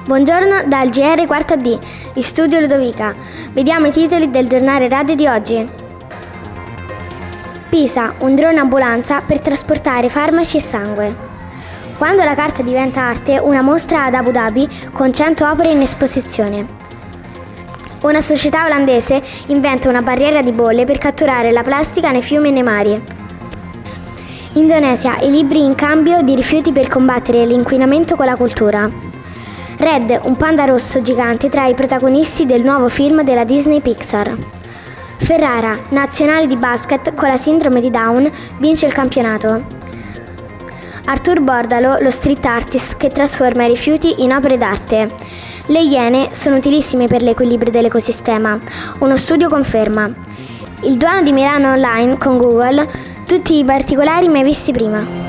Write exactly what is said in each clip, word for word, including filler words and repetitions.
Buongiorno dal G R Quarta D, in studio Ludovica. Vediamo i titoli del giornale radio di oggi. Pisa, un drone ambulanza per trasportare farmaci e sangue. Quando la carta diventa arte, una mostra ad Abu Dhabi con cento opere in esposizione. Una società olandese inventa una barriera di bolle per catturare la plastica nei fiumi e nei mari. Indonesia, i libri in cambio di rifiuti per combattere l'inquinamento con la cultura. Red, un panda rosso gigante tra i protagonisti del nuovo film della Disney Pixar. Ferrara, nazionale di basket con la sindrome di Down, vince il campionato. Artur Bordalo, lo street artist che trasforma i rifiuti in opere d'arte. Le iene sono utilissime per l'equilibrio dell'ecosistema, uno studio conferma. Il Duomo di Milano online con Google, tutti i particolari mai visti prima.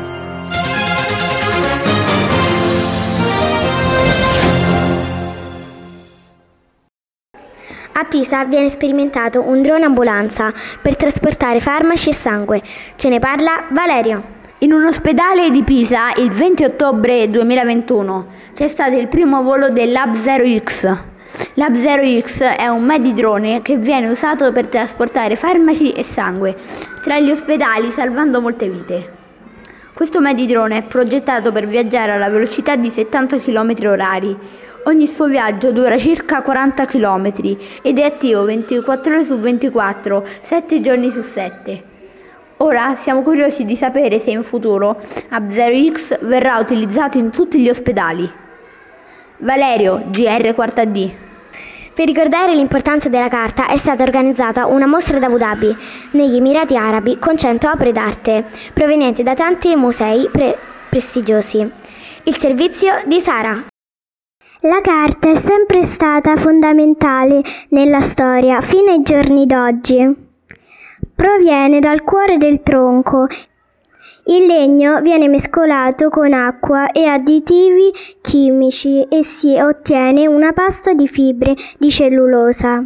A Pisa viene sperimentato un drone ambulanza per trasportare farmaci e sangue. Ce ne parla Valerio. In un ospedale di Pisa il venti ottobre duemilaventuno c'è stato il primo volo del Lab zero X. Lab zero X è un medidrone che viene usato per trasportare farmaci e sangue tra gli ospedali, salvando molte vite. Questo medidrone è progettato per viaggiare alla velocità di settanta chilometri orari. Ogni suo viaggio dura circa quaranta chilometri ed è attivo ventiquattro ore su ventiquattro, sette giorni su sette. Ora siamo curiosi di sapere se in futuro Lab zero X verrà utilizzato in tutti gli ospedali. Valerio, G R Quarta D. Per ricordare l'importanza della carta è stata organizzata una mostra ad Abu Dhabi, negli Emirati Arabi, con cento opere d'arte provenienti da tanti musei pre- prestigiosi. Il servizio di Sara. La carta è sempre stata fondamentale nella storia fino ai giorni d'oggi. Proviene dal cuore del tronco. Il legno viene mescolato con acqua e additivi chimici e si ottiene una pasta di fibre di cellulosa.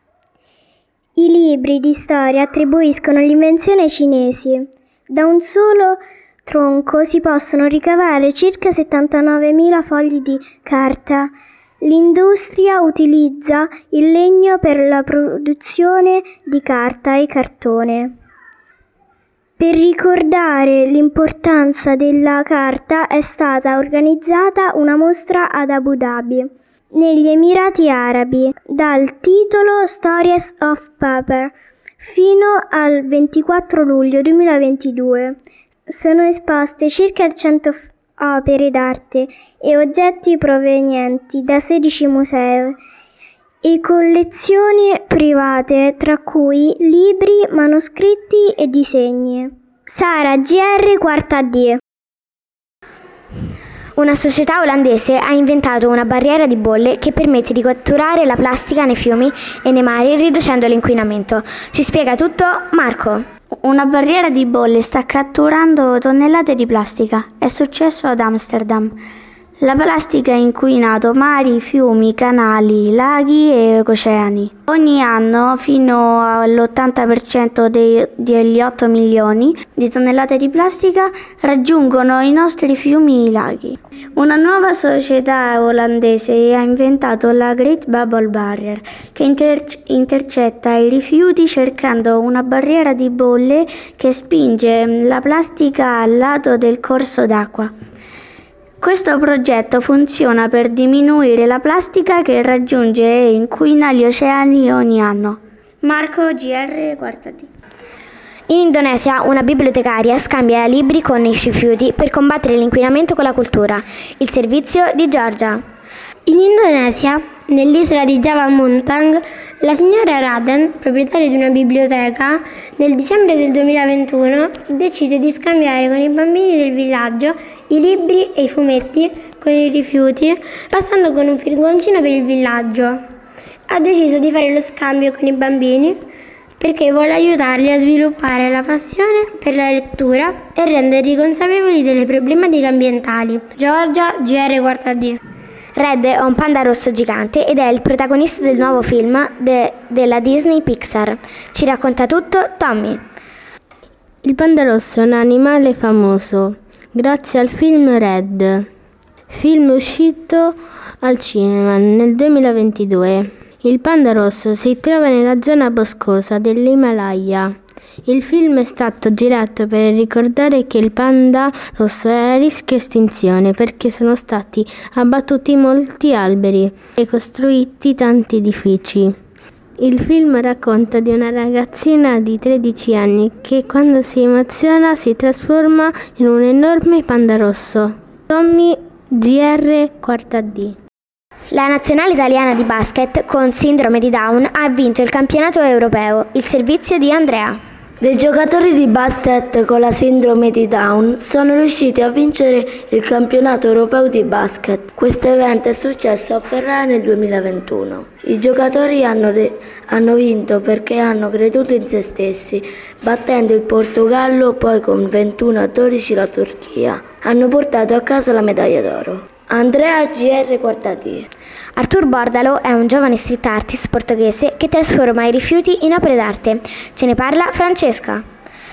I libri di storia attribuiscono l'invenzione ai cinesi. Da un solo tronco si possono ricavare circa settantanovemila fogli di carta. L'industria utilizza il legno per la produzione di carta e cartone. Per ricordare l'importanza della carta è stata organizzata una mostra ad Abu Dhabi, negli Emirati Arabi, dal titolo Stories of Paper fino al ventiquattro luglio duemilaventidue. Sono esposte circa cento f- opere d'arte e oggetti provenienti da sedici musei e collezioni private, tra cui libri, manoscritti e disegni. Sara, G R Quarta D. Una società olandese ha inventato una barriera di bolle che permette di catturare la plastica nei fiumi e nei mari riducendo l'inquinamento. Ci spiega tutto Marco. Una barriera di bolle sta catturando tonnellate di plastica. È successo ad Amsterdam. La plastica ha inquinato mari, fiumi, canali, laghi e oceani. Ogni anno fino all'ottanta per cento dei, degli otto milioni di tonnellate di plastica raggiungono i nostri fiumi e i laghi. Una nuova società olandese ha inventato la Great Bubble Barrier, che inter- intercetta i rifiuti cercando una barriera di bolle che spinge la plastica al lato del corso d'acqua. Questo progetto funziona per diminuire la plastica che raggiunge e inquina gli oceani ogni anno. Marco, G R Quarta D. In Indonesia una bibliotecaria scambia libri con i rifiuti per combattere l'inquinamento con la cultura. Il servizio di Giorgia. In Indonesia, nell'isola di Java Muntang, la signora Raden, proprietaria di una biblioteca, nel dicembre del duemilaventuno decide di scambiare con i bambini del villaggio i libri e i fumetti con i rifiuti, passando con un furgoncino per il villaggio. Ha deciso di fare lo scambio con i bambini perché vuole aiutarli a sviluppare la passione per la lettura e renderli consapevoli delle problematiche ambientali. Giorgia, G R Quarta D. Red è un panda rosso gigante ed è il protagonista del nuovo film de- della Disney Pixar. Ci racconta tutto Tommy. Il panda rosso è un animale famoso grazie al film Red, film uscito al cinema nel duemilaventidue. Il panda rosso si trova nella zona boscosa dell'Himalaya. Il film è stato girato per ricordare che il panda rosso è a rischio estinzione perché sono stati abbattuti molti alberi e costruiti tanti edifici. Il film racconta di una ragazzina di tredici anni che quando si emoziona si trasforma in un enorme panda rosso. Tommy G R quarta D. La nazionale italiana di basket con sindrome di Down ha vinto il campionato europeo, il servizio di Andrea. Dei giocatori di basket con la sindrome di Down sono riusciti a vincere il campionato europeo di basket. Questo evento è successo a Ferrara nel duemilaventuno. I giocatori hanno, de- hanno vinto perché hanno creduto in se stessi, battendo il Portogallo, poi con ventuno a dodici la Turchia. Hanno portato a casa la medaglia d'oro. Andrea G R quarta D. Artur Bordalo è un giovane street artist portoghese che trasforma i rifiuti in opere d'arte. Ce ne parla Francesca.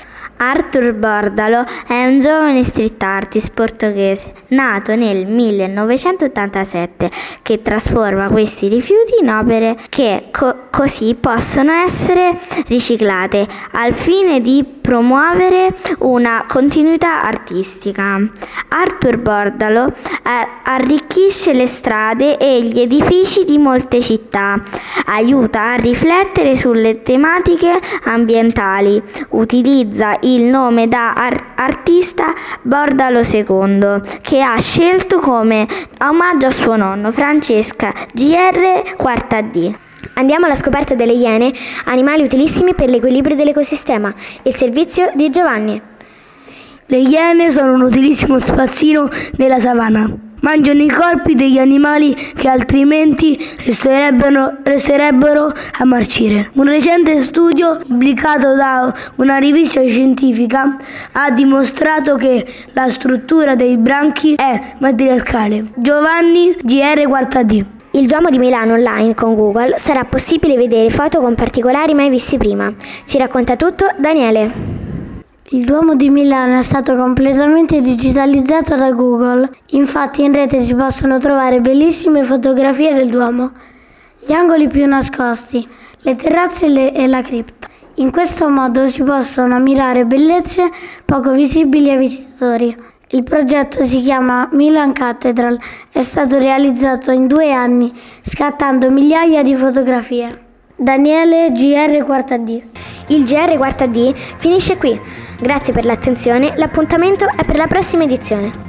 Artur Bordalo è un giovane street artist portoghese nato nel millenovecentottantasette che trasforma questi rifiuti in opere che co- così possono essere riciclate al fine di promuovere una continuità artistica. Artur Bordalo arricchisce le strade e gli edifici di molte città, aiuta a riflettere sulle tematiche ambientali, utilizza il nome da ar- artista Bordalo secondo, che ha scelto come omaggio a suo nonno Francesca G R quarta D. Andiamo alla scoperta delle iene, animali utilissimi per l'equilibrio dell'ecosistema, il servizio di Giovanni. Le iene sono un utilissimo spazzino nella savana. Mangiano i corpi degli animali che altrimenti resterebbero, resterebbero a marcire. Un recente studio pubblicato da una rivista scientifica ha dimostrato che la struttura dei branchi è matriarcale. Giovanni G R quarta D. Il Duomo di Milano online con Google sarà possibile vedere foto con particolari mai visti prima. Ci racconta tutto Daniele. Il Duomo di Milano è stato completamente digitalizzato da Google, infatti in rete si possono trovare bellissime fotografie del Duomo, gli angoli più nascosti, le terrazze e, le, e la cripta. In questo modo si possono ammirare bellezze poco visibili ai visitatori. Il progetto si chiama Milan Cathedral, è stato realizzato in due anni, scattando migliaia di fotografie. Daniele G R quarta D. Il G R quarta D finisce qui. Grazie per l'attenzione, l'appuntamento è per la prossima edizione.